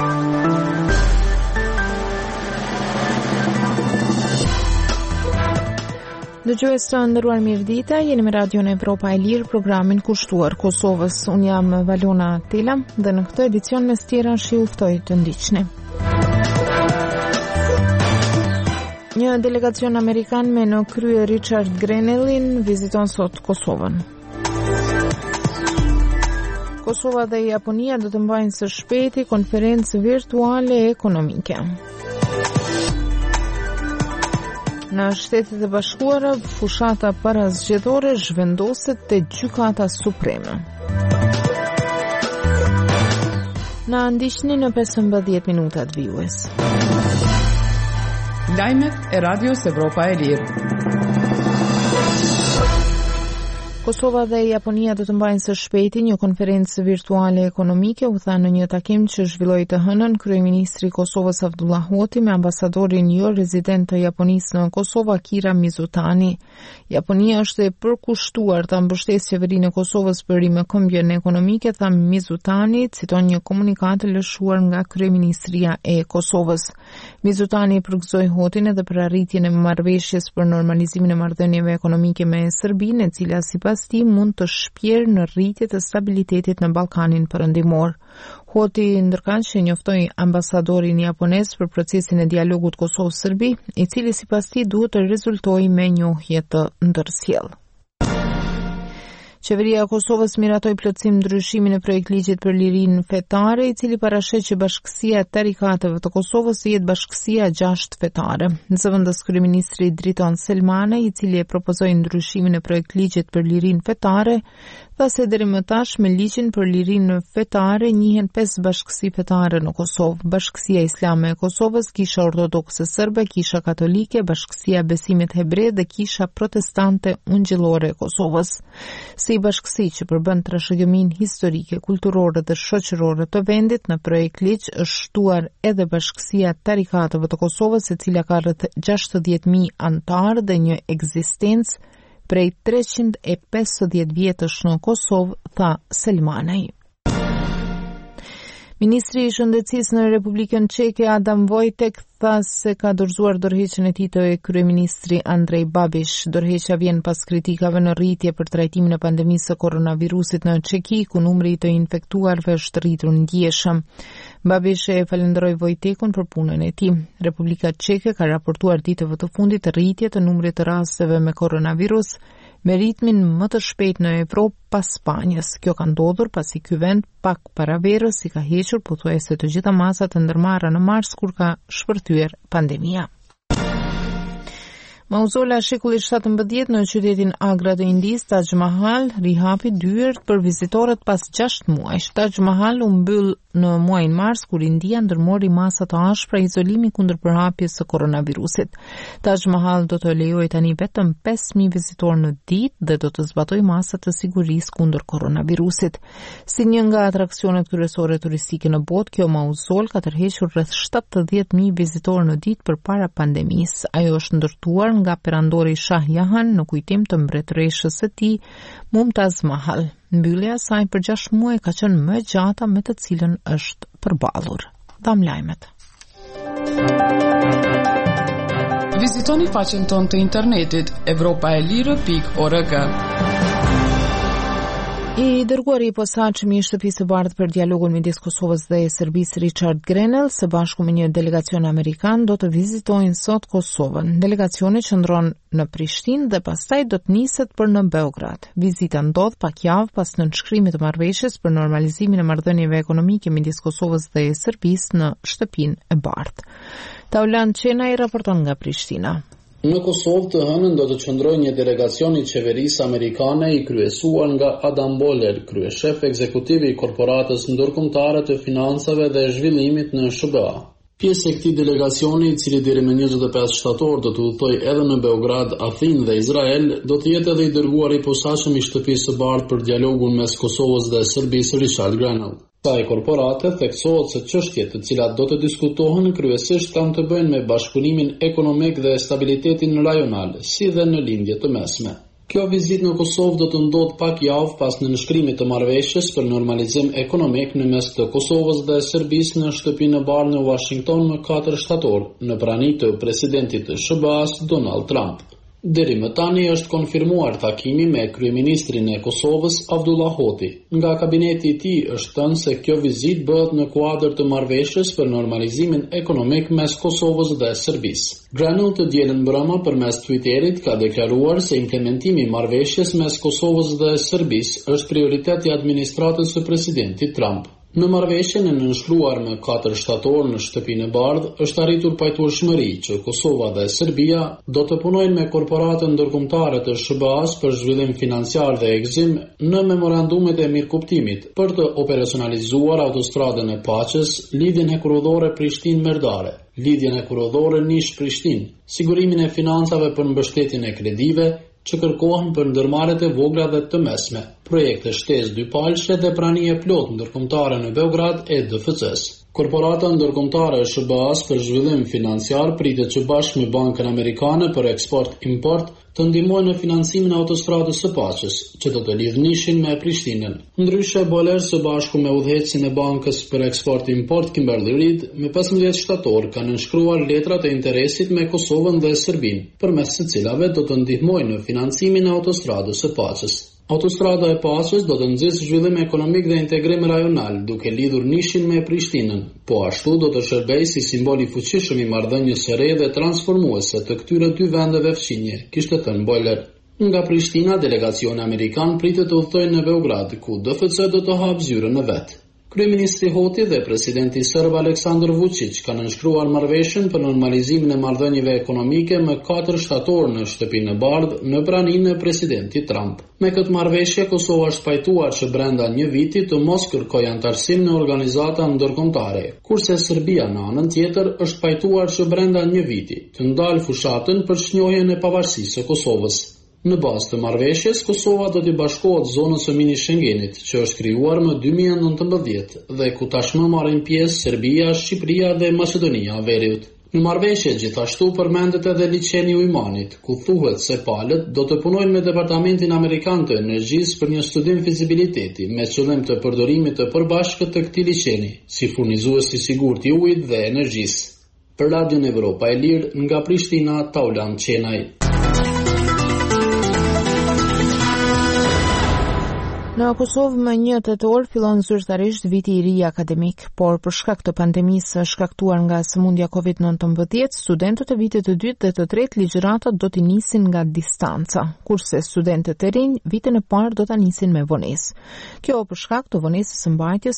Dëgjues të nderuar, mirëdita, jeni me Radion Evropa e Lirë, programin kushtuar Kosovës. Unë jam Valona Tela dhe në këtë edicion mes tjera shiuftoj të ndiqni. Një delegacion amerikan me në krye Richard Grenellin viziton sot Kosovën. Kosova dhe Japonia do të mbajnë së shpejti konferencë virtuale ekonomike. Në Shtetet e Bashkuara, fushata parazgjedhore zhvendoset te Gjykata Supreme. Na ndiqni në 15 minutat vijues. Lajmet e Radios Evropa e Lirë. Kosova dhe Japonia do të mbajnë së shpejti një konferencë virtuale ekonomike, u tha në një takim që zhvilloi të hënën kryeministri i Kosovës Abdullah Hoti me ambasadorin jo rezident të Japonisë në Kosovë Akira Mizutani. Japonia është e përkushtuar ta mbështesë qeverinë e Kosovës për rimëkëmbjen ekonomike, tha Mizutani, citon një komunikat lëshuar nga kryeministria e Kosovës. Mizutani përgëzoi Hotin edhe për arritjen e marrëveshjes për normalizimin e marrëdhënieve ekonomike me Serbinë, e cila sipas tij mund të shpjerë në rritje të stabilitetit në Ballkanin Perëndimor. Hoti ndërkaq njoftoi ambasadorin japonez për procesin e dialogut Kosovë-Serbi, i cili sipas tij duhet të rezultojë me njohje të ndërsjellë. Qeveria e Kosovës miratoi plotësim ndryshimin e projektligjit për lirinë fetare, i cili parashet që bashkësia e tarikateve të Kosovës të jetë bashkësia 6 fetare. Në zëvendës kryeministri Driton Selmane, i cili e propozoi ndryshimin e projektligjit për lirinë fetare, tha se deri më tash me ligjin për lirinë fetare njihen 5 bashkësi fetare në Kosovë: Bashkësia Islame e Kosovës, Kisha Ortodokse Serbe, Kisha Katolike, Bashkësia Besimit Hebre dhe Kisha Protestante Ungjillore e Kosovës. Si bashkësi që përbën trashëgiminë historike, kulturore dhe shoqërore të vendit, në projekt ligj është shtuar edhe Bashkësia Tarikateve të Kosovës, e cila ka rreth 60.000 antarë dhe një ekzistencë prej 350 vjetësh në Kosovë, tha Selmanaj. Ministri i Shëndetësisë në Republikën Çeke Adam Vojtek tha se ka dorëzuar dorëheqjen e tij te kryeministri Andrej Babiš. Dorëheqja vjen pas kritikave në rritje për trajtimin e pandemisë së koronavirusit në Çeki, ku numri i të infektuarve është rritur ndjeshëm. Babiš e falenderoi Vojtekun për punën e tij. Republika Çeke ka raportuar ditëve të fundit rritje të numrit të rasteve me koronavirus, me ritmin më të shpejt në Evropë pas Spanjës. Kjo ka ndodhur pasi ky vend pak para verës i ka hequr pothuajse të gjitha masat e ndërmarra në mars kur ka shpërthyer pandemia. Mauzola shekullit 17 në qytetin Agra të Indisë, Taj Mahal, rihapi dyert për vizitorët pas 6 muajsh. Taj Mahal u mbyll në muajin mars kur India ndërmori masa të ashpra izolimi kundër përhapjes së koronavirusit. Taj Mahal do të lejojë tani vetëm 5.000 vizitorë në ditë dhe do të zbatojë masat të sigurisë kundër koronavirusit. Si një nga atraksionet kryesore turistike në botë, kjo mauzol ka tërhequr rreth 70.000 vizitorë në ditë përpara pandemisë. Ajo është ndërtuar nga perandori Shah Jahan në kujtim të mbretëreshës së tij, Mumtaz Mahal. Mbyllja e saj për 6 muaj ka qenë më e gjata me të cilën është përballur. Dam lajmet. Vizitoni faqen tonë të internetit europaelire.org. I dërguari i posaçëm i Shtëpisë së Bardhë për dialogun midis Kosovës dhe Serbisë Richard Grenell, së bashku me një delegacion amerikan, do të vizitojnë sot Kosovën. Delegacioni qëndron në Prishtinë dhe pastaj do të niset për në Beograd. Vizita ndodh pak javë pas nënshkrimit të marrëveshjes për normalizimin e marrëdhënieve ekonomike midis Kosovës dhe Serbisë në Shtëpinë e Bardhë. Taulan Çena i raporton nga Prishtina. Në Kosovë të hënën do të qëndrojë një delegacion i qeverisë amerikane i kryesuar nga Adam Boller, kryeshef ekzekutiv i korporatës ndërkombëtare të financave dhe zhvillimit në SBA. Pjesë e këtij delegacioni, i cili deri më 25 shtator do të udhtojë edhe në Beograd, Athinë dhe Izrael, do të jetë edhe i dërguari i posaçëm i Shtëpisë së Bardhë për dialogun mes Kosovës dhe Serbisë Richard Grenell. Kësaj korporate theksohet se çështjet të cilat do të diskutohen kryesisht kanë të bëjnë me bashkëpunimin ekonomik dhe stabilitetin rajonal, si dhe në lindje të mesme. Kjo vizitë në Kosovë do të ndodhë pak javë pas nënshkrimit të marrëveshjes për normalizim ekonomik në mes të Kosovës dhe Serbisë në shtëpinë e bardhë në Washington më 4 shtator, në prani të presidentit të SBA-s Donald Trump. Deri më tani është konfirmuar takimi me kryeministrin e Kosovës Avdullah Hoti. Nga kabineti i tij është thënë se kjo vizitë bëhet në kuadër të marrëveshjes për normalizimin ekonomik mes Kosovës dhe Serbisë. Granul të dielën mbrëmë përmes Twitterit ka deklaruar se implementimi i marrëveshjes mes Kosovës dhe Serbisë është prioritet i administratës së presidentit Trump. Në marrëveshjen e nënshkruar më 4 shtator në shtëpinë e bardhë është arritur pajtueshmëri që Kosova dhe Serbia do të punojnë me korporatën ndërkombëtare të SBA-s për zhvillim financiar dhe egzim në memorandumet e mirëkuptimit për të operacionalizuar autostradën e paqes, lidhjen hekurudhore Prishtinë-Merdare, lidhjen hekurudhore Nish-Prishtinë, sigurimin e financave për mbështetjen e kredive që kërkohen për ndërmarrjet e vogla dhe të mesme, projekte shtesë dypalëshe dhe pranie plot ndërkombëtare në Beograd e DFC-s. Korporata ndërkombëtare e SBA-s për zhvillim financiar pritet që bashkë me Bankën Amerikane për Eksport-Import të ndihmojnë në financimin e autostradës së paqes, që do të lidhë Nishin me Prishtinën. Ndryshe, Boler së bashku me udhëheqësin e Bankës për Eksport-Import Kimberly Reid, me 15 shtator kanë nënshkruar letrat e interesit me Kosovën dhe Serbinë, përmes së cilave do të ndihmojnë në financimin e autostradës së paqes. Autostrada e paqes do të nxjisë zhvillim ekonomik dhe integrim rajonal, duke lidhur Nishin me Prishtinën, po ashtu do të shërbejë si simbol i fuqishëm i marrëdhënies së re dhe transformuese të këtyre dy vendeve fqinje, kishte thënë Boler. Nga Prishtina, delegacioni amerikan pritet të udhtojë në Beograd, ku DFC do të hapë zyrën e vet. Kryeministri Hoti dhe presidenti serb Aleksandar Vučić kanë nënshkruar marrëveshjen për normalizimin e marrëdhënieve ekonomike më 4 shtator në shtëpinë e bardhë në praninë e presidentit Trump. Me këtë marrëveshje, Kosova është pajtuar që brenda një viti të mos kërkojë anëtarësim në organizata ndërkombëtare, kurse Serbia në anën tjetër është pajtuar që brenda një viti të ndalë fushatën për çnjohjen e pavarësisë së Kosovës. Në bazë të marrëveshjes, Kosova do të bashkohet zonës së mini Schengenit, që është krijuar më 2019 dhe ku tashmë marrin pjesë Serbia, Shqipëria dhe Maqedonia e Veriut. Në marrëveshje gjithashtu përmendet edhe liçeni i Uymanit, ku thuhet se palët do të punojnë me Departamentin Amerikan të Energjisë për një studim fizibiliteti me qëllim të përdorimit të përbashkët të këtij liçeni, si furnizues i sigurt i ujit dhe energjisë. Për Radion Evropa e Lirë, nga Prishtina, Taulan Qenaj. Në Kosovë më 1 tetor fillon zyrtarisht viti i ri akademik, por për shkak të pandemisë shkaktuar nga sëmundja COVID-19, studentët e vitit të 2 dhe të 3 ligjëratat do t'i nisin nga distanca, kurse studentët e rinj vitin e parë do ta nisin me vonesë. Kjo për shkak të vonesës së mbajtjes